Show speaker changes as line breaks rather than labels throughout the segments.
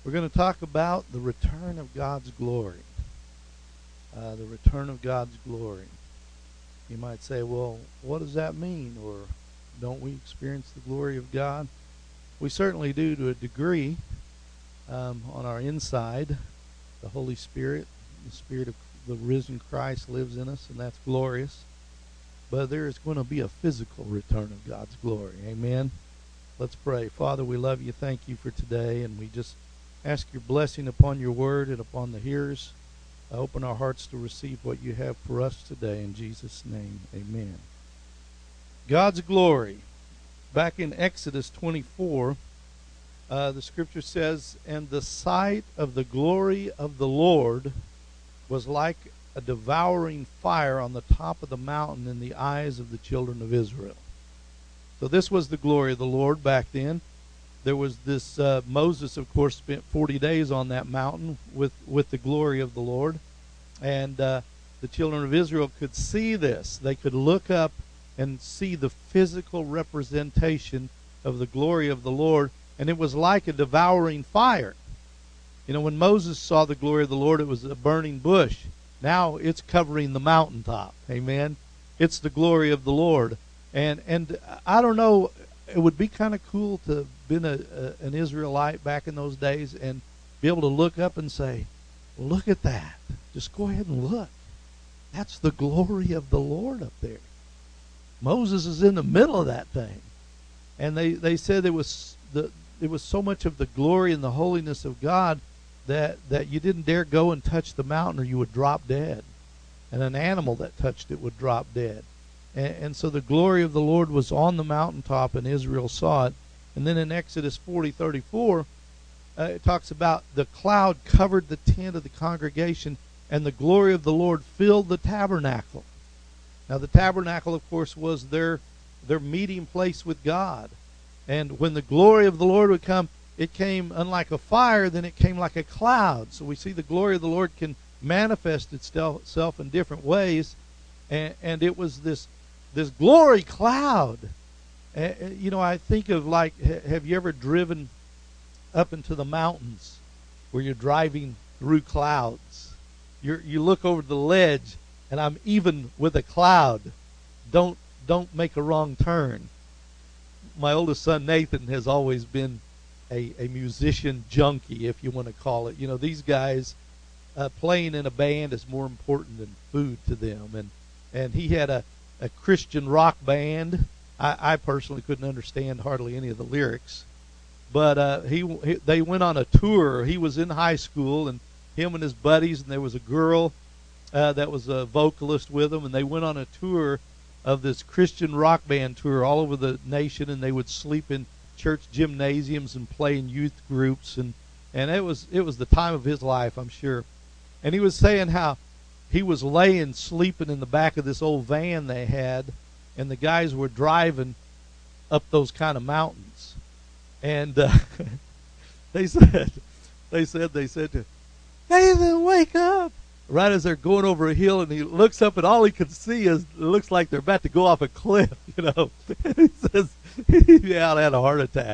We're going to talk about the return of God's glory. The return of God's glory. You might say, well, what does that mean? Or don't we experience the glory of God? We certainly do to a degree on our inside. The Holy Spirit, the Spirit of the risen Christ lives in us, and that's glorious. But there is going to be a physical return of God's glory. Amen? Let's pray. Father, we love you. Thank you for today, and we just ask your blessing upon your word and upon the hearers. Open our hearts to receive what you have for us today. In Jesus' name, amen. God's glory. Back in Exodus 24, the scripture says, "And the sight of the glory of the Lord was like a devouring fire on the top of the mountain in the eyes of the children of Israel." So this was the glory of the Lord back then. There was this, Moses, of course, spent 40 days on that mountain with the glory of the Lord. And the children of Israel could see this. They could look up and see the physical representation of the glory of the Lord. And it was like a devouring fire. You know, when Moses saw the glory of the Lord, it was a burning bush. Now it's covering the mountaintop. Amen. It's the glory of the Lord. And I don't know, it would be kind of cool to have been an Israelite back in those days and be able to look up and say, look at that. Just go ahead and look. That's the glory of the Lord up there. Moses is in the middle of that thing. And they said it was so much of the glory and the holiness of God that you didn't dare go and touch the mountain or you would drop dead. And an animal that touched it would drop dead. And so the glory of the Lord was on the mountaintop, and Israel saw it. And then in Exodus 40:34, it talks about the cloud covered the tent of the congregation, and the glory of the Lord filled the tabernacle. Now the tabernacle, of course, was their meeting place with God. And when the glory of the Lord would come, it came unlike a fire, then it came like a cloud. So we see the glory of the Lord can manifest itself in different ways. And it was this glory cloud. You know, I think of, like, have you ever driven up into the mountains where you're driving through clouds? You look over the ledge, and I'm even with a cloud. Don't make a wrong turn. My oldest son Nathan has always been a musician junkie, if you want to call it. You know, these guys playing in a band is more important than food to them. And he had a Christian rock band. I personally couldn't understand hardly any of the lyrics. But they went on a tour. He was in high school, and him and his buddies, and there was a girl that was a vocalist with them, and they went on a tour of this Christian rock band tour all over the nation, and they would sleep in church gymnasiums and play in youth groups, and it was the time of his life, I'm sure. And he was saying how he was sleeping in the back of this old van they had, and the guys were driving up those kind of mountains. And they said to him, "Nathan, wake up!" Right as they're going over a hill, and he looks up, and all he could see is, it looks like they're about to go off a cliff, you know. He says, yeah, I had a heart attack.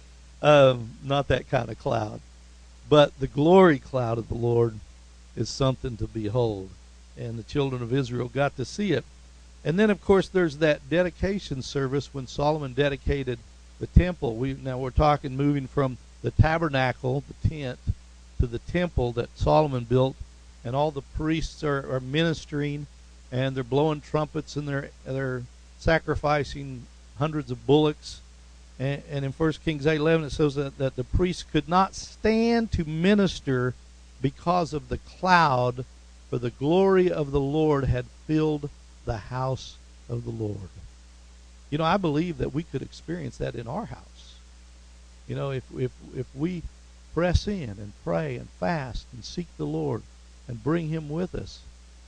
Not that kind of cloud. But the glory cloud of the Lord is something to behold. And the children of Israel got to see it. And then, of course, there's that dedication service when Solomon dedicated the temple. Now we're talking moving from the tabernacle, the tent, to the temple that Solomon built. And all the priests are ministering, and they're blowing trumpets, and they're sacrificing hundreds of bullocks. And in 1 Kings 8:11 it says that the priests could not stand to minister because of the cloud, for the glory of the Lord had filled the house of the Lord. You know, I believe that we could experience that in our house. You know, if we press in and pray and fast and seek the Lord and bring him with us.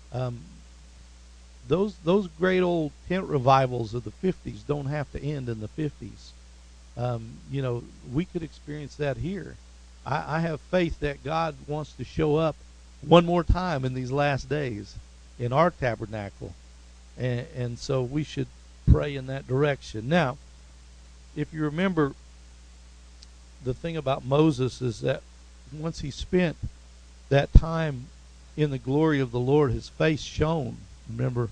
Those great old tent revivals of the 50s don't have to end in the 50s. You know, we could experience that here. I have faith that God wants to show up one more time in these last days in our tabernacle. And so we should pray in that direction. Now, if you remember, the thing about Moses is that once he spent that time in the glory of the Lord, his face shone. Remember,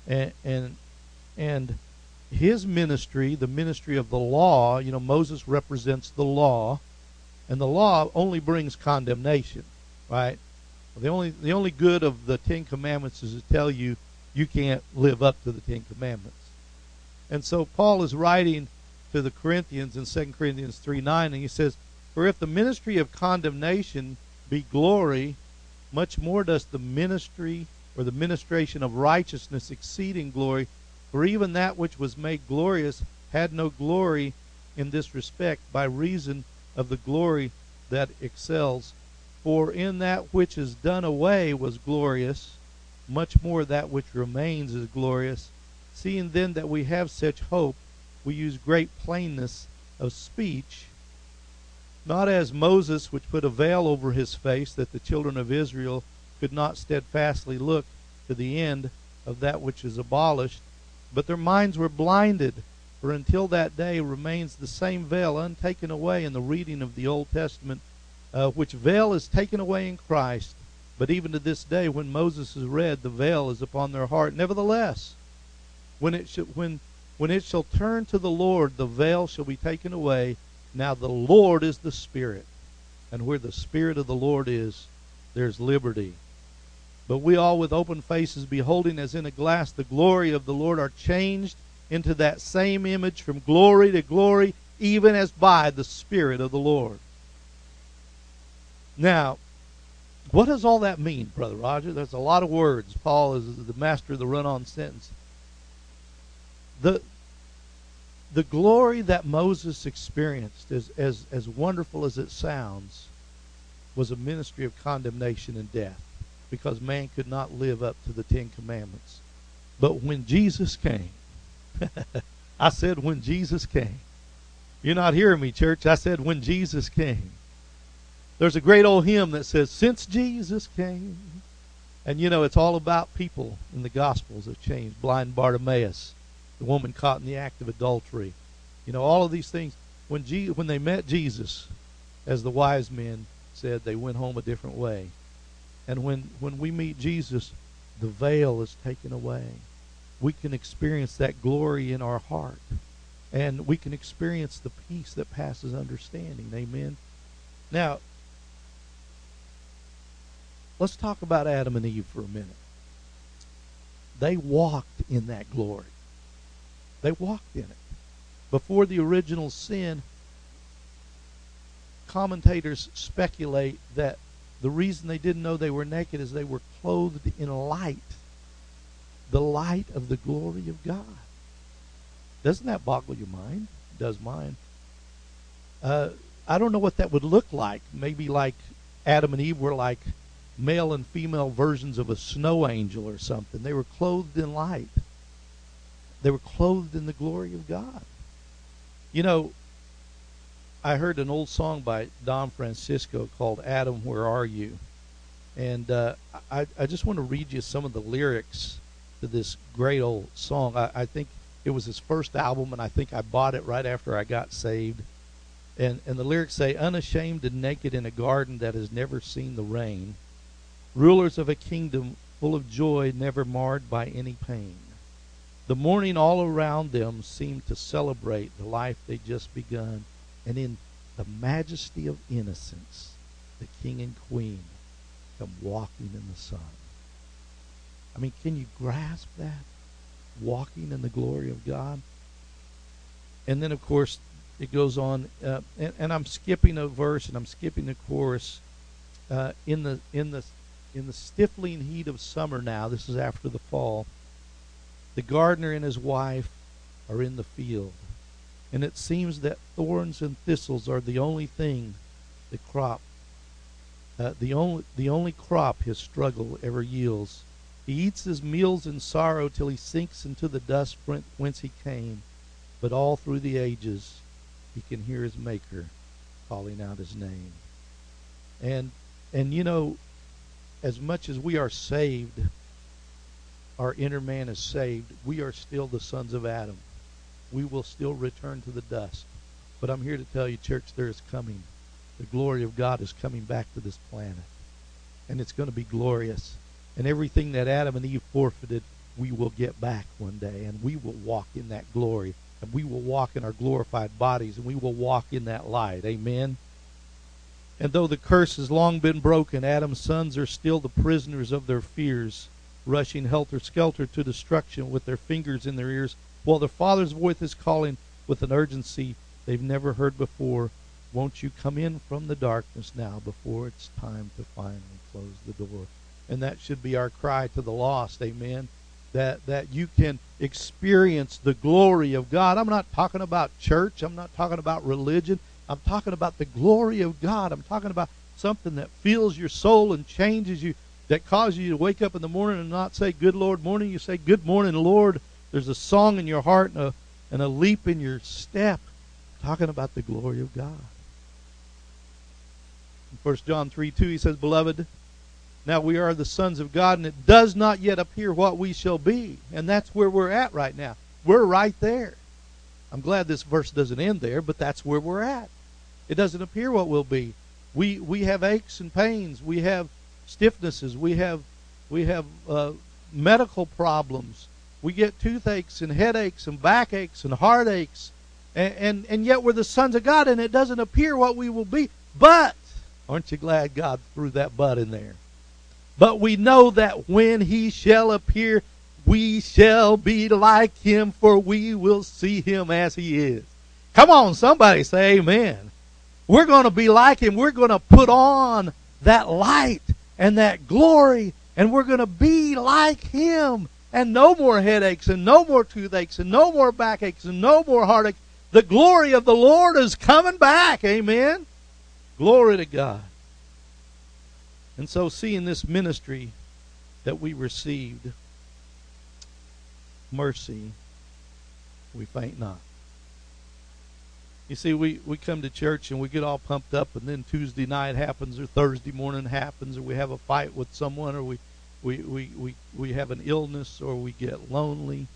and his ministry, the ministry of the law. Moses represents the law, and the law only brings condemnation, right? The only good of the Ten Commandments is to tell you can't live up to the Ten Commandments. And so Paul is writing to the Corinthians in 2 Corinthians 3:9, and he says, "For if the ministry of condemnation be glory, much more does the ministry or the ministration of righteousness exceed in glory. For even that which was made glorious had no glory in this respect, by reason of the glory that excels. For in that which is done away was glorious, much more that which remains is glorious. Seeing then that we have such hope, we use great plainness of speech, not as Moses, which put a veil over his face, that the children of Israel could not steadfastly look to the end of that which is abolished, but their minds were blinded. For until that day remains the same veil untaken away in the reading of the Old Testament, which veil is taken away in Christ. But even to this day, when Moses is read, the veil is upon their heart. Nevertheless, when it shall turn to the Lord, the veil shall be taken away. Now the Lord is the Spirit, and where the Spirit of the Lord is, there's liberty. But we all with open faces, beholding as in a glass the glory of the Lord, are changed into that same image from glory to glory, even as by the Spirit of the Lord." Now, what does all that mean, Brother Roger? There's a lot of words. Paul is the master of the run-on sentence. The glory that Moses experienced, as wonderful as it sounds, was a ministry of condemnation and death, because man could not live up to the Ten Commandments. But when Jesus came, I said when Jesus came. You're not hearing me, church. I said when Jesus came. There's a great old hymn that says, "Since Jesus came." And it's all about people in the Gospels have changed. Blind Bartimaeus, the woman caught in the act of adultery. All of these things. When they met Jesus, as the wise men said, they went home a different way. And when we meet Jesus, the veil is taken away. We can experience that glory in our heart. And we can experience the peace that passes understanding. Amen. Now, let's talk about Adam and Eve for a minute. They walked in that glory. They walked in it. Before the original sin, commentators speculate that the reason they didn't know they were naked is they were clothed in light. The light of the glory of God. Doesn't that boggle your mind? It does mine. I don't know what that would look like. Maybe like Adam and Eve were like male and female versions of a snow angel or something. They were clothed in light. They were clothed in the glory of God. I heard an old song by Don Francisco called "Adam, Where Are You?" And I just want to read you some of the lyrics to this great old song. I think it was his first album, and I think I bought it right after I got saved. And the lyrics say, "Unashamed and naked in a garden that has never seen the rain, rulers of a kingdom full of joy never marred by any pain. The morning all around them seemed to celebrate the life they'd just begun, and in the majesty of innocence, the king and queen come walking in the sun." I mean, can you grasp that? Walking in the glory of God. And then, of course, it goes on, and I'm skipping a verse and I'm skipping the chorus. In the stifling heat of summer now, this is after the fall, the gardener and his wife are in the field, and it seems that thorns and thistles are the only thing the only crop his struggle ever yields. He eats his meals in sorrow till he sinks into the dust whence he came, but all through the ages he can hear his Maker calling out his name. And as much as we are saved, our inner man is saved, we are still the sons of Adam. We will still return to the dust. But I'm here to tell you, church, there is coming The glory of God is coming back to this planet. And it's going to be glorious. And everything that Adam and Eve forfeited, we will get back one day. And we will walk in that glory. And we will walk in our glorified bodies. And we will walk in that light. Amen. And though the curse has long been broken, Adam's sons are still the prisoners of their fears, rushing helter-skelter to destruction with their fingers in their ears, while their Father's voice is calling with an urgency they've never heard before. Won't you come in from the darkness now before it's time to finally close the door? And that should be our cry to the lost, amen, that you can experience the glory of God. I'm not talking about church. I'm not talking about religion. I'm talking about the glory of God. I'm talking about something that fills your soul and changes you, that causes you to wake up in the morning and not say, good Lord morning. You say, good morning, Lord. There's a song in your heart and a leap in your step, talking about the glory of God. In 1 John 3:2, he says, Beloved, now we are the sons of God, and it does not yet appear what we shall be. And that's where we're at right now. We're right there. I'm glad this verse doesn't end there, but that's where we're at. It doesn't appear what we'll be. We have aches and pains. We have stiffnesses. We have medical problems. We get toothaches and headaches and backaches and heartaches. And yet we're the sons of God, and it doesn't appear what we will be. But, aren't you glad God threw that but in there? But we know that when he shall appear, we shall be like him, for we will see him as he is. Come on, somebody say amen. We're going to be like him. We're going to put on that light and that glory, and we're going to be like him. And no more headaches, and no more toothaches, and no more backaches, and no more heartaches. The glory of the Lord is coming back. Amen. Glory to God. And so seeing this ministry that we received, mercy, we faint not. You see, we come to church and we get all pumped up, and then Tuesday night happens, or Thursday morning happens, or we have a fight with someone, or we have an illness, or we get lonely.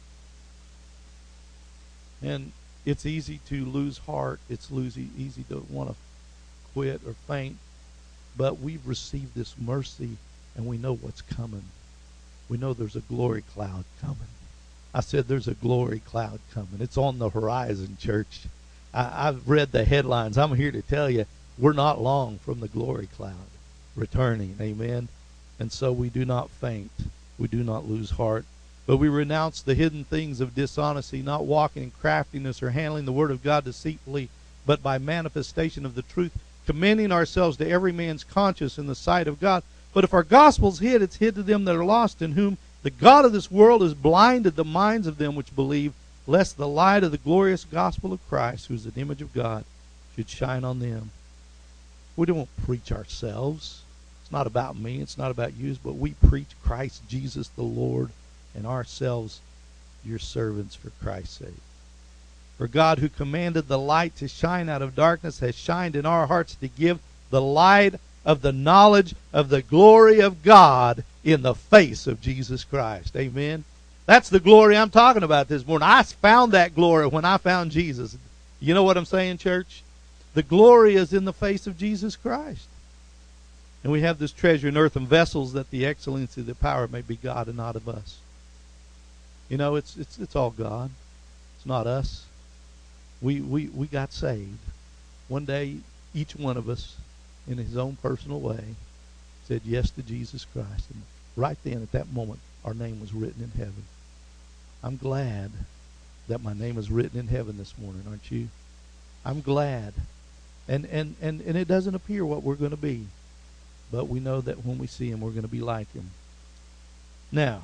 And it's easy to lose heart. It's easy to want to quit or faint. But we've received this mercy, and we know what's coming. We know there's a glory cloud coming. I said there's a glory cloud coming. It's on the horizon, church. I've read the headlines. I'm here to tell you, we're not long from the glory cloud returning. Amen. And so we do not faint. We do not lose heart. But we renounce the hidden things of dishonesty, not walking in craftiness or handling the word of God deceitfully, but by manifestation of the truth, commending ourselves to every man's conscience in the sight of God. But if our gospel's hid, it's hid to them that are lost, in whom the God of this world has blinded the minds of them which believe, lest the light of the glorious gospel of Christ, who is the image of God, should shine on them. We don't preach ourselves. It's not about me. It's not about you. But we preach Christ Jesus the Lord, and ourselves your servants for Christ's sake. For God, who commanded the light to shine out of darkness, has shined in our hearts to give the light of the knowledge of the glory of God in the face of Jesus Christ. Amen. That's the glory I'm talking about this morning. I found that glory when I found Jesus. You know what I'm saying, church? The glory is in the face of Jesus Christ. And we have this treasure in earthen vessels, that the excellency of the power may be God and not of us. You know, it's all God. It's not us. We got saved. One day, each one of us, in his own personal way, said yes to Jesus Christ. And right then, at that moment, our name was written in heaven. I'm glad that my name is written in heaven this morning, aren't you? I'm glad. And it doesn't appear what we're going to be. But we know that when we see him, we're going to be like him. Now,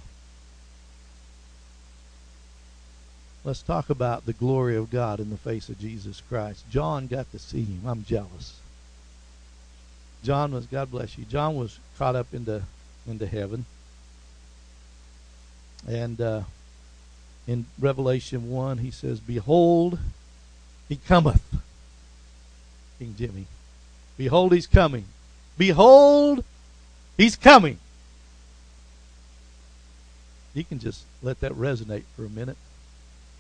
let's talk about the glory of God in the face of Jesus Christ. John got to see him. I'm jealous. John was, God bless you, John was caught up into heaven. And in Revelation 1, he says, Behold, he cometh. King Jimmy. Behold, he's coming. Behold, he's coming. You can just let that resonate for a minute.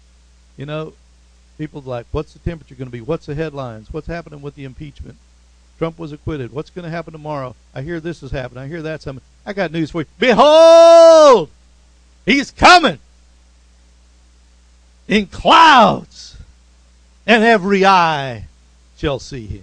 You know, people's like, what's the temperature going to be? What's the headlines? What's happening with the impeachment? Trump was acquitted. What's going to happen tomorrow? I hear this has happened. I hear that's happening. I got news for you. Behold, he's coming in clouds, and every eye shall see him.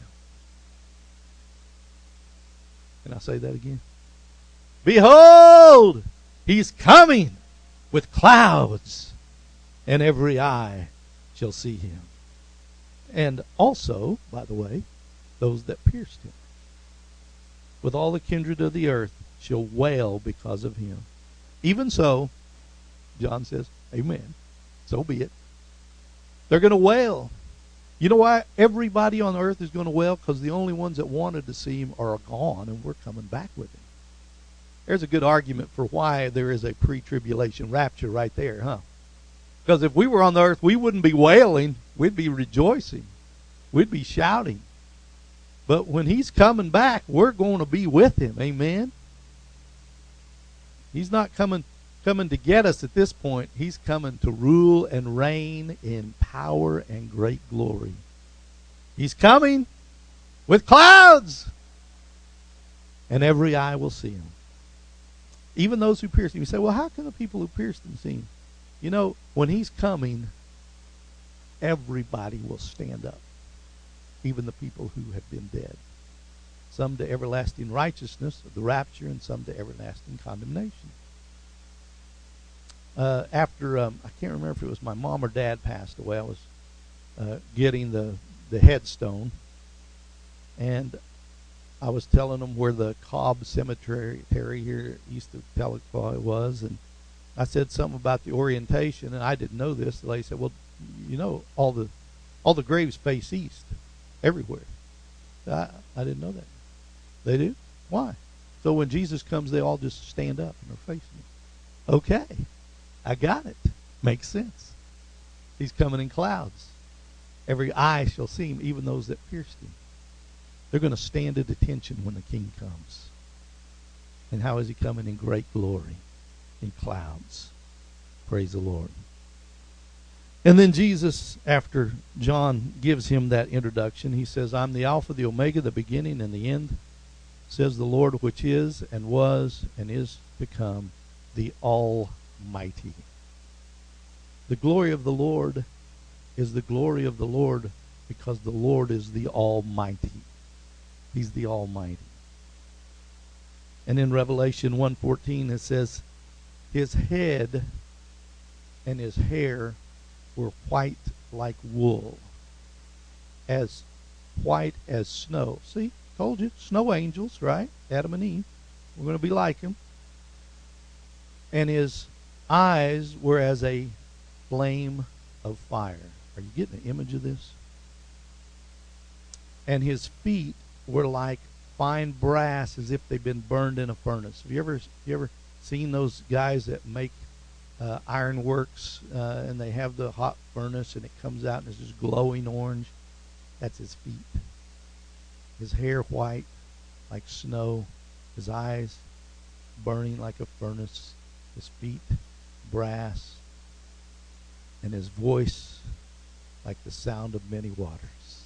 Can I say that again? Behold, he's coming with clouds, and every eye shall see him. And also, by the way, those that pierced him. With all the kindred of the earth shall wail because of him. Even so, John says, amen. So be it. They're going to wail. You know why everybody on earth is going to wail? Because the only ones that wanted to see him are gone, and we're coming back with him. There's a good argument for why there is a pre-tribulation rapture right there, huh? Because if we were on the earth, we wouldn't be wailing. We'd be rejoicing. We'd be shouting. But when he's coming back, we're going to be with him. Amen? He's not coming to get us at this point. He's coming to rule and reign in power and great glory. He's coming with clouds, and every eye will see him. Even those who pierced him. You say, well, how can the people who pierced him see him? You know, when he's coming, everybody will stand up. Even the people who have been dead. Some to everlasting righteousness, the rapture, and some to everlasting condemnation. After, I can't remember if it was my mom or dad passed away, I was getting the headstone. And I was telling them where the Cobb Cemetery here east of Tahlequah was, and I said something about the orientation, and I didn't know this. The lady said, well, you know, all the graves face east everywhere. I didn't know that. They do? Why? So when Jesus comes, they all just stand up and are facing him. Okay. I got it. Makes sense. He's coming in clouds. Every eye shall see him, even those that pierced him. They're going to stand at attention when the King comes. And how is he coming? In great glory, in clouds. Praise the Lord. And then Jesus, after John gives him that introduction, he says, I'm the Alpha, the Omega, the beginning and the end, says the Lord, which is and was and is to come, the Almighty. The glory of the Lord is the glory of the Lord because the Lord is the Almighty. He's the Almighty. And in Revelation 1:14 it says, his head and his hair were white like wool, as white as snow. See, told you, snow angels, right? Adam and Eve. We're going to be like him. And his eyes were as a flame of fire. Are you getting an image of this? And his feet were like fine brass, as if they'd been burned in a furnace. Have you ever seen those guys that make ironworks, and they have the hot furnace, and it comes out and it's just glowing orange? That's his feet. His hair white like snow, his eyes burning like a furnace, his feet brass, and his voice like the sound of many waters.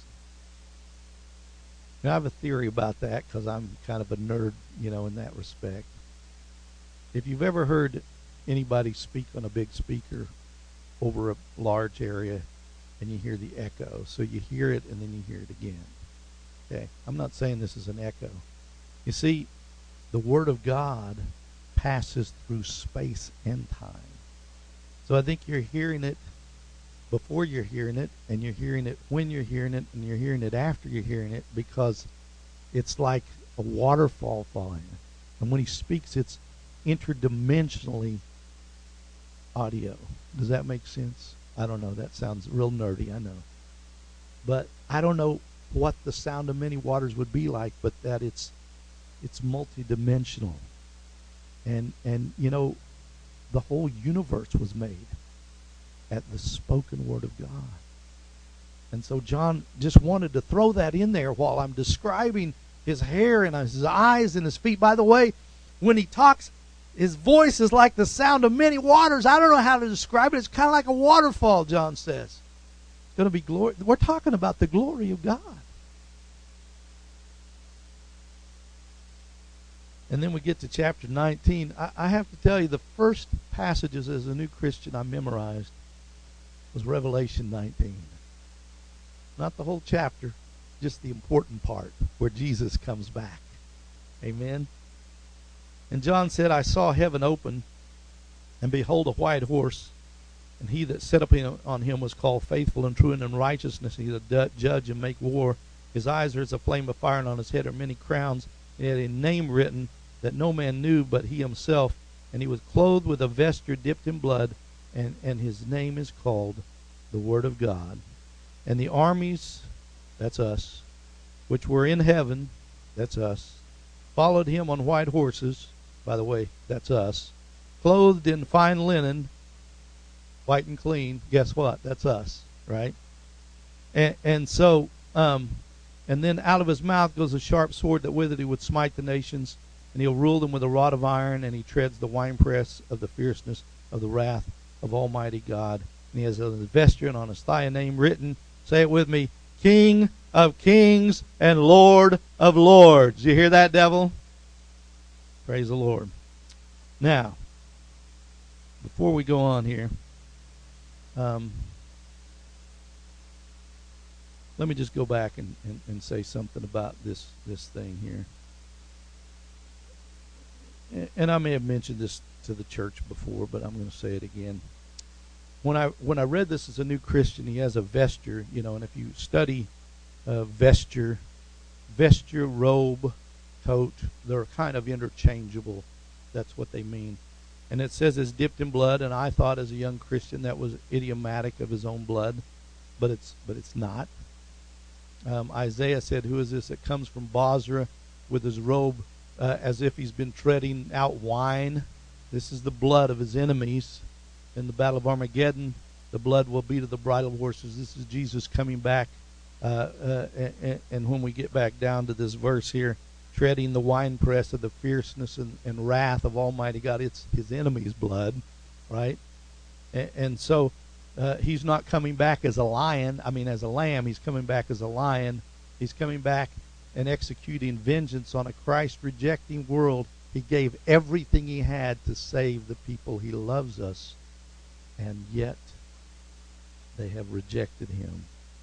Now, I have a theory about that because I'm kind of a nerd, in that respect. If you've ever heard anybody speak on a big speaker over a large area and you hear the echo, so you hear it and then you hear it again. Okay, I'm not saying this is an echo. You see, the Word of God passes through space and time. So I think you're hearing it before you're hearing it, and you're hearing it when you're hearing it, and you're hearing it after you're hearing it, because it's like a waterfall falling. And when he speaks, it's interdimensionally audio. Does that make sense? I don't know. That sounds real nerdy, I know. But I don't know what the sound of many waters would be like, but that it's multidimensional. And the whole universe was made at the spoken word of God. And so John just wanted to throw that in there while I'm describing his hair and his eyes and his feet. By the way, when he talks, his voice is like the sound of many waters. I don't know how to describe it. It's kind of like a waterfall, John says. It's going to be glory. We're talking about the glory of God. And then we get to chapter 19. I have to tell you, the first passages as a new Christian I memorized was Revelation 19. Not the whole chapter, just the important part where Jesus comes back. Amen. And John said, I saw heaven open, and behold, a white horse, and he that sat up on him was called Faithful and True, and in righteousness he doth judge and make war. His eyes are as a flame of fire, and on his head are many crowns. And he had a name written that no man knew but he himself. And he was clothed with a vesture dipped in blood, and his name is called the Word of God. And the armies, that's us, which were in heaven, that's us, followed him on white horses, by the way, that's us, clothed in fine linen, white and clean. Guess what? That's us, right? And so, and then out of his mouth goes a sharp sword, that with it he would smite the nations, and he'll rule them with a rod of iron, and he treads the winepress of the fierceness of the wrath of Almighty God. And he has on his vesture and on his thigh a name written, say it with me, King of Kings and Lord of Lords. You hear that, devil? Praise the Lord. Now, before we go on here, let me just go back and say something about this thing here. And I may have mentioned this to the church before, but I'm going to say it again. When I read this as a new Christian, he has a vesture, and if you study vesture, robe, coat, they're kind of interchangeable. That's what they mean. And it says it's dipped in blood, and I thought as a young Christian that was idiomatic of his own blood, but it's not. Isaiah said, who is this that comes from Bozrah with his robe as if he's been treading out wine? This is the blood of his enemies. In the battle of Armageddon, the blood will be to the bridle horses. This is Jesus coming back. And when we get back down to this verse here, treading the winepress of the fierceness and wrath of Almighty God, it's his enemy's blood, right? And so he's not coming back as a lion. As a lamb. He's coming back as a lion. He's coming back and executing vengeance on a Christ-rejecting world. He gave everything he had to save the people he loves us, and yet they have rejected him.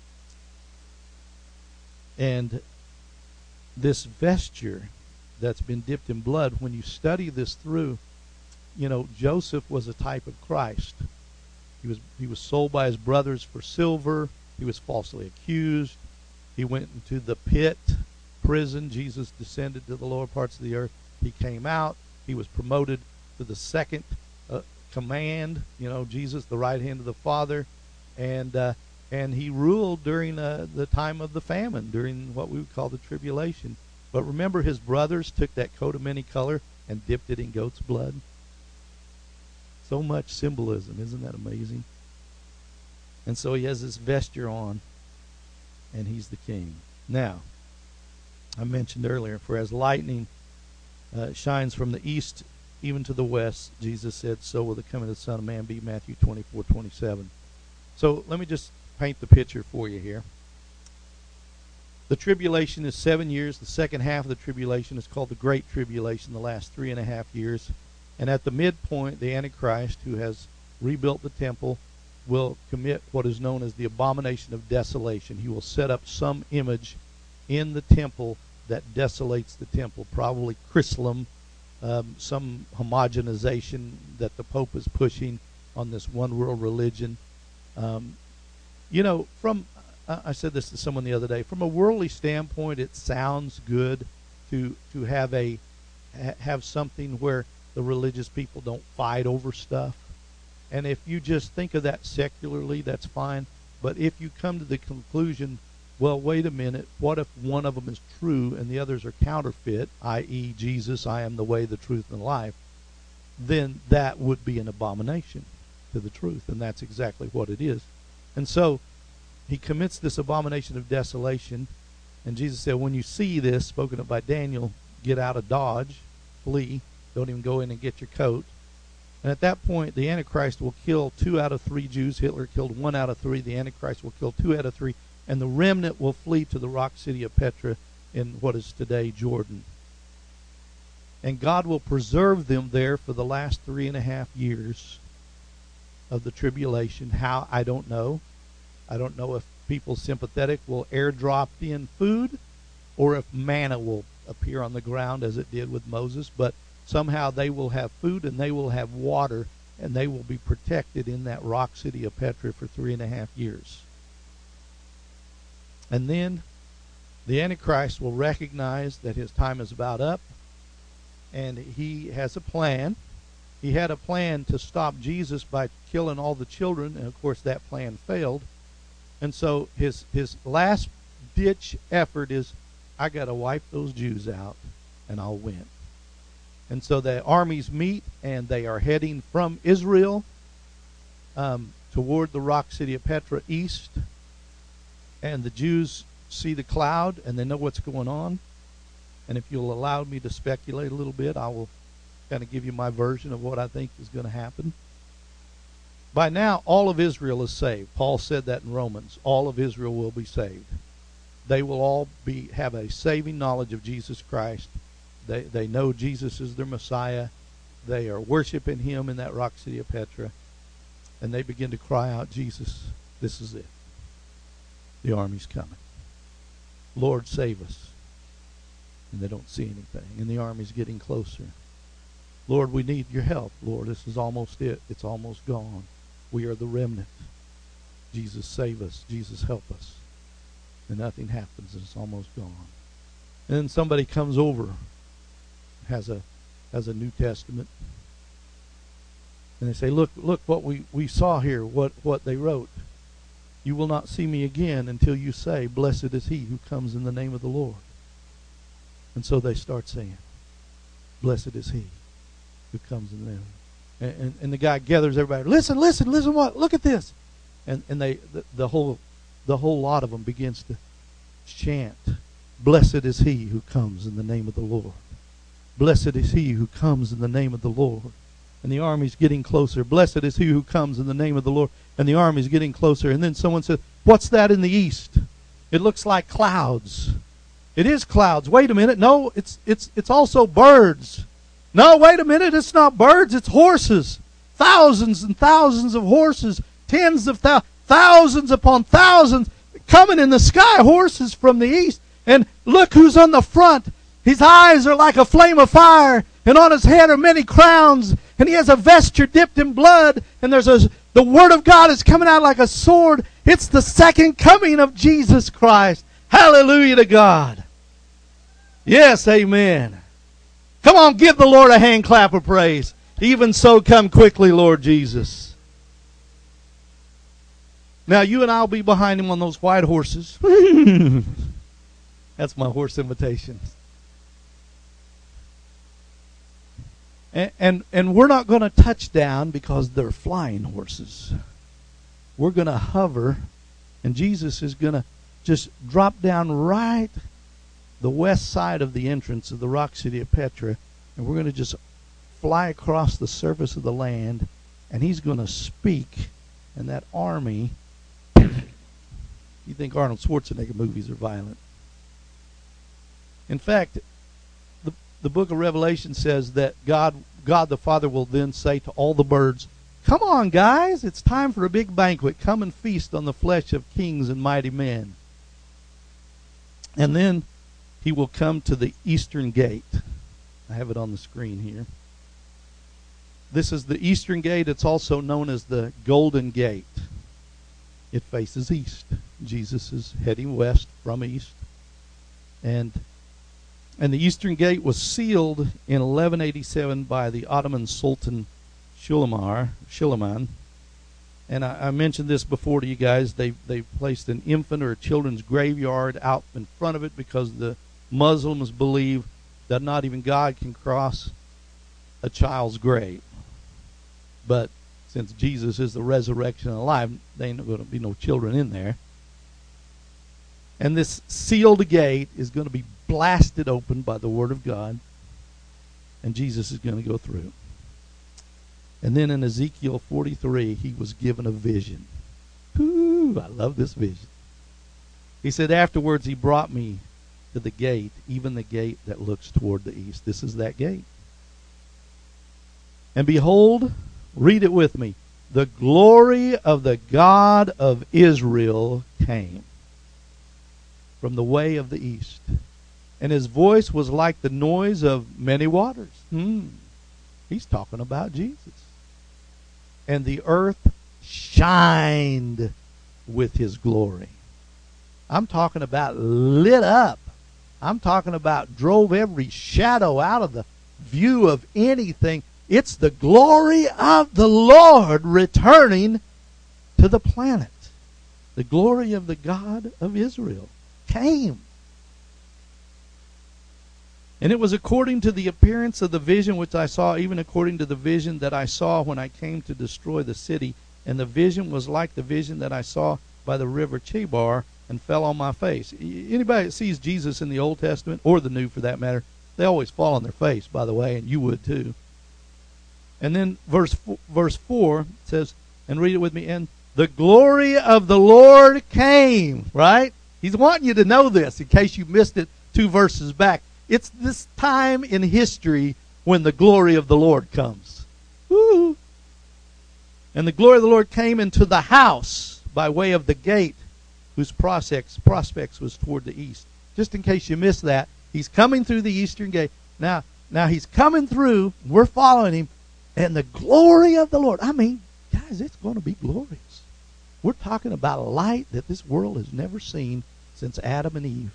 And this vesture that's been dipped in blood, when you study this through, Joseph was a type of Christ. He was sold by his brothers for silver. He was falsely accused. He went into the pit, prison. Jesus descended to the lower parts of the earth. He came out. He was promoted to the second command, Jesus, the right hand of the Father, and he ruled during the time of the famine, during what we would call the tribulation. But remember, his brothers took that coat of many color and dipped it in goat's blood. So much symbolism. Isn't that amazing? And so he has this vesture on, and he's the king. Now, I mentioned earlier, for as lightning shines from the east even to the west, Jesus said, so will the coming of the Son of Man be, Matthew 24:27. So let me just paint the picture for you here. The tribulation is 7 years. The second half of the tribulation is called the Great Tribulation, the last 3.5 years. And at the midpoint, the Antichrist, who has rebuilt the temple, will commit what is known as the abomination of desolation. He will set up some image in the temple that desolates the temple, probably Chrislam, some homogenization that the Pope is pushing on this one world religion. I said this to someone the other day, from a worldly standpoint, it sounds good to have something where the religious people don't fight over stuff. And if you just think of that secularly, that's fine. But if you come to the conclusion, well, wait a minute, what if one of them is true and the others are counterfeit, i.e. Jesus, I am the way, the truth, and the life, then that would be an abomination to the truth. And that's exactly what it is. And so he commits this abomination of desolation. And Jesus said, when you see this, spoken of by Daniel, get out of Dodge, flee, don't even go in and get your coat. And at that point, the Antichrist will kill 2 out of 3 Jews. Hitler killed 1 out of 3. The Antichrist will kill 2 out of 3. And the remnant will flee to the rock city of Petra in what is today Jordan. And God will preserve them there for the last 3.5 years of the tribulation. How? I don't know. I don't know if people sympathetic will airdrop in food or if manna will appear on the ground as it did with Moses. But somehow they will have food and they will have water, and they will be protected in that rock city of Petra for 3.5 years. And then the Antichrist will recognize that his time is about up, and he has a plan. He had a plan to stop Jesus by killing all the children, and of course that plan failed. And so his last ditch effort is, I got to wipe those Jews out and I'll win. And so the armies meet, and they are heading from Israel toward the rock city of Petra east. And the Jews see the cloud and they know what's going on. And if you'll allow me to speculate a little bit, I will kind of give you my version of what I think is going to happen. By now, all of Israel is saved. Paul said that in Romans. All of Israel will be saved. They will all have a saving knowledge of Jesus Christ. They know Jesus is their Messiah. They are worshiping him in that rock city of Petra. And they begin to cry out, Jesus, this is it. The army's coming. Lord, save us. And they don't see anything. And the army's getting closer. Lord, we need your help. Lord, this is almost it. It's almost gone. We are the remnant. Jesus, save us. Jesus, help us. And nothing happens, and it's almost gone. And then somebody comes over, has a New Testament, and they say, look what we saw here, what they wrote. You will not see me again until you say, blessed is he who comes in the name of the Lord. And so they start saying, blessed is he who comes in the name. And the guy gathers everybody. Listen what? Look at this. And the whole lot of them begins to chant, blessed is he who comes in the name of the Lord. Blessed is he who comes in the name of the Lord. And the army's getting closer. Blessed is he who comes in the name of the Lord. And the army's getting closer. And then someone says, what's that in the east? It looks like clouds. It is clouds. Wait a minute. No, it's also birds. No, wait a minute. It's not birds. It's horses. Thousands and thousands of horses. Tens of thousands upon thousands coming in the sky. Horses from the east. And look who's on the front. His eyes are like a flame of fire. And on his head are many crowns. And he has a vesture dipped in blood. And the word of God is coming out like a sword. It's the second coming of Jesus Christ. Hallelujah to God. Yes, amen. Come on, give the Lord a hand clap of praise. Even so, come quickly, Lord Jesus. Now, you and I will be behind him on those white horses. That's my horse imitation. And we're not going to touch down because they're flying horses. We're going to hover, and Jesus is going to just drop down right the west side of the entrance of the rock city of Petra, and we're going to just fly across the surface of the land, and he's going to speak, and that army, you think Arnold Schwarzenegger movies are violent. In fact, the book of Revelation says that God the Father will then say to all the birds, come on, guys, it's time for a big banquet. Come and feast on the flesh of kings and mighty men. And then he will come to the eastern gate. I have it on the screen here. This is the eastern gate. It's also known as the Golden Gate. It faces east. Jesus is heading west from east. And the eastern gate was sealed in 1187 by the Ottoman Sultan Suleiman. And I mentioned this before to you guys. They placed an infant or a children's graveyard out in front of it because the Muslims believe that not even God can cross a child's grave. But since Jesus is the resurrection and life, there ain't going to be no children in there. And this sealed gate is going to be blasted open by the Word of God, and Jesus is going to go through. And then in Ezekiel 43, he was given a vision. Ooh, I love this vision. He said, afterwards he brought me to the gate, even the gate that looks toward the east. This is that gate. And behold, read it with me, the glory of the God of Israel came from the way of the east. And his voice was like the noise of many waters. He's talking about Jesus. And the earth shined with his glory. I'm talking about lit up. I'm talking about drove every shadow out of the view of anything. It's the glory of the Lord returning to the planet. The glory of the God of Israel came. And it was according to the appearance of the vision which I saw, even according to the vision that I saw when I came to destroy the city. And the vision was like the vision that I saw by the river Chebar, and fell on my face. Anybody that sees Jesus in the Old Testament, or the New for that matter, they always fall on their face, by the way, and you would too. And then verse 4 says, and read it with me, and the glory of the Lord came, right? He's wanting you to know this in case you missed it 2 verses back. It's this time in history when the glory of the Lord comes. Woo! And the glory of the Lord came into the house by way of the gate, whose prospects was toward the east. Just in case you missed that, he's coming through the eastern gate. Now he's coming through, we're following him, and the glory of the Lord. I mean, guys, it's going to be glorious. We're talking about a light that this world has never seen since Adam and Eve.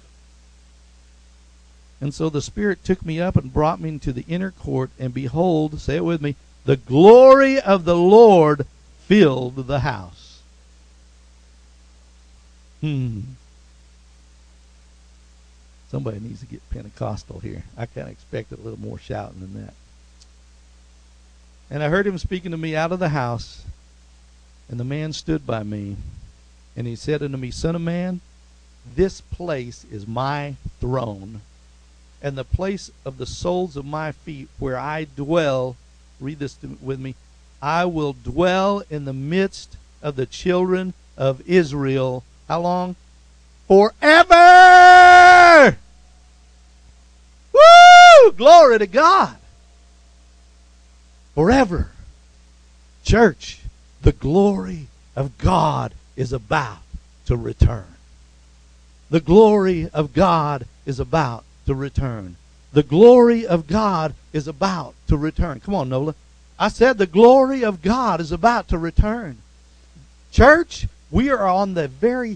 And so the Spirit took me up and brought me into the inner court, and behold, say it with me, the glory of the Lord filled the house. Somebody needs to get Pentecostal here. I kind of expected a little more shouting than that. And I heard him speaking to me out of the house, and the man stood by me, and he said unto me, Son of man, this place is my throne, and the place of the soles of my feet where I dwell. Read this with me. I will dwell in the midst of the children of Israel. How long? Forever! Woo! Glory to God. Forever. Church, the glory of God is about to return. The glory of God is about to return. The glory of God is about to return. Come on, Nola. I said the glory of God is about to return. Church, we are on the very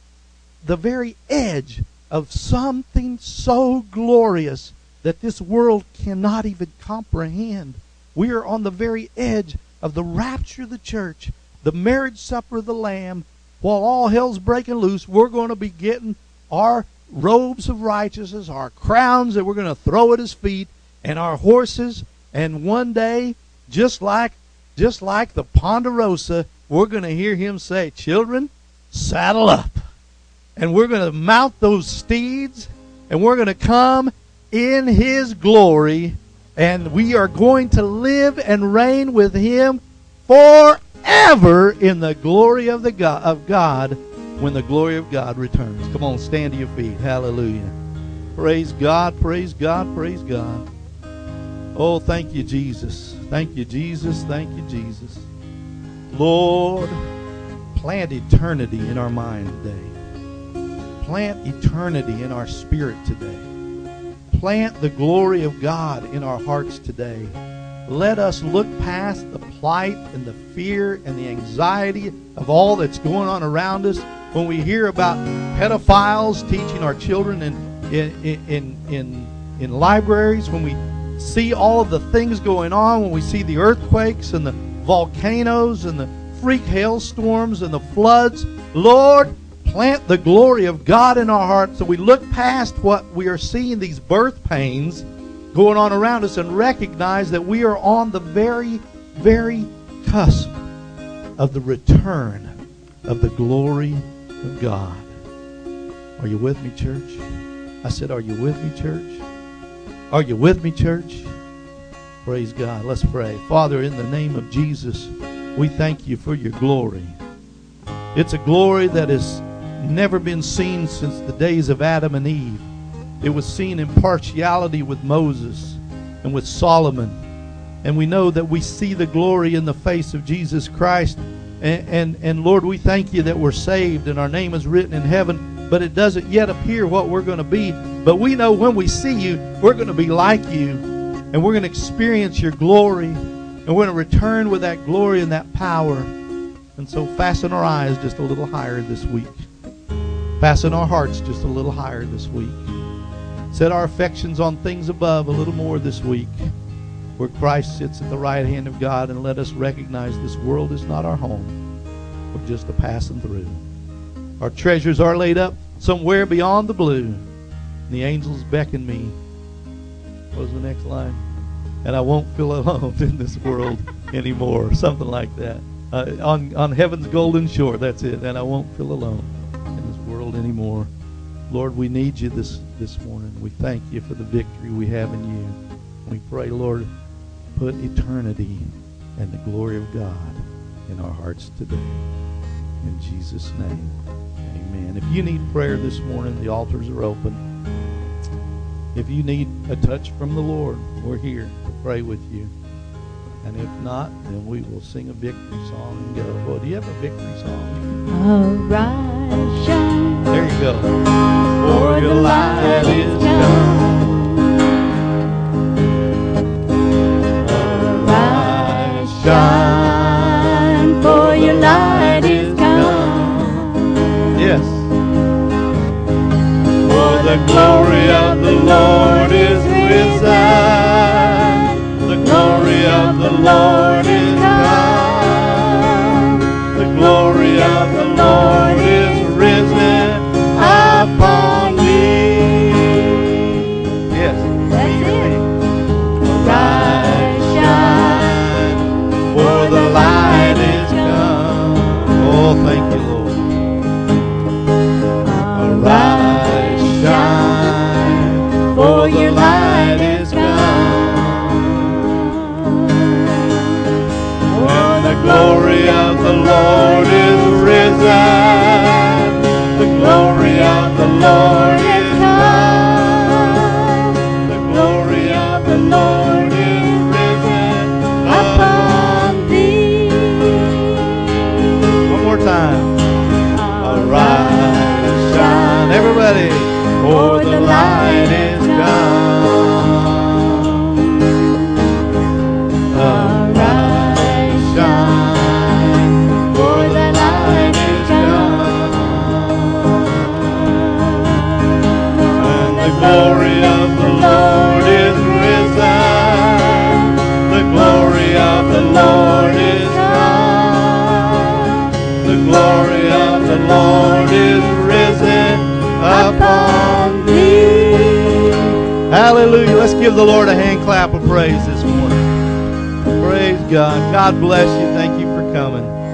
edge of something so glorious that this world cannot even comprehend. We are on the very edge of the rapture of the church, the marriage supper of the Lamb. While all hell's breaking loose, we're going to be getting our robes of righteousness, our crowns that we're going to throw at his feet, and our horses. And one day, just like the Ponderosa, we're going to hear him say, children, saddle up. And we're going to mount those steeds, and we're going to come in his glory, and we are going to live and reign with him forever in the glory of God when the glory of God returns. Come on, stand to your feet. Hallelujah. Praise God, praise God, praise God. Oh, thank you, Jesus. Thank you, Jesus. Thank you, Jesus. Lord, plant eternity in our mind today. Plant eternity in our spirit today. Plant the glory of God in our hearts today. Let us look past the plight and the fear and the anxiety of all that's going on around us. When we hear about pedophiles teaching our children in libraries, when we see all of the things going on, when we see the earthquakes and the volcanoes and the freak hailstorms and the floods, Lord, plant the glory of God in our hearts so we look past what we are seeing, these birth pains going on around us, and recognize that we are on the very, very cusp of the return of the glory of God. Are you with me, church? I said, are you with me, church? Are you with me, church? Praise God. Let's pray. Father, in the name of Jesus, we thank you for your glory. It's a glory that has never been seen since the days of Adam and Eve. It was seen in partiality with Moses and with Solomon And we know that we see the glory in the face of Jesus Christ. And Lord, we thank you that we're saved and our name is written in heaven, but it doesn't yet appear what we're going to be. But we know when we see you, we're going to be like you, and we're going to experience your glory, and we're going to return with that glory and that power. And so fasten our eyes just a little higher this week. Fasten our hearts just a little higher this week. Set our affections on things above a little more this week, where Christ sits at the right hand of God, and let us recognize this world is not our home. We're just a passing through. Our treasures are laid up somewhere beyond the blue. And the angels beckon me. What was the next line? And I won't feel alone in this world anymore. Something like that. On heaven's golden shore, that's it. And I won't feel alone in this world anymore. Lord, we need you this morning. We thank you for the victory we have in you. We pray, Lord, put eternity and the glory of God in our hearts today. In Jesus' name, amen. If you need prayer this morning, the altars are open. If you need a touch from the Lord, we're here to pray with you. And if not, then we will sing a victory song and go. Well, do you have a victory song?
Arise, shine.
There you go. For your light is come.
Arise, shine, for your light is come.
Yes. For the glory of the Lord is risen. The glory of the Lord is come. The glory of the Lord is risen upon me. Yes.
That's it.
Arise, shine, for the light is come. Oh, thank you, Lord. Arise, shine, for your light is come. And the glory of the Lord is risen. The glory of the Lord is come. The glory of the Lord is risen upon thee. One more time. Arise, shine, everybody, for the light is come. Arise, shine, for the light is come. And the glory of the Lord is risen. The glory of the Lord is come. The glory of the Lord is risen upon thee. Hallelujah. Let's give the Lord a hand clap of praise this morning. Praise God. God bless you. Thank you for coming.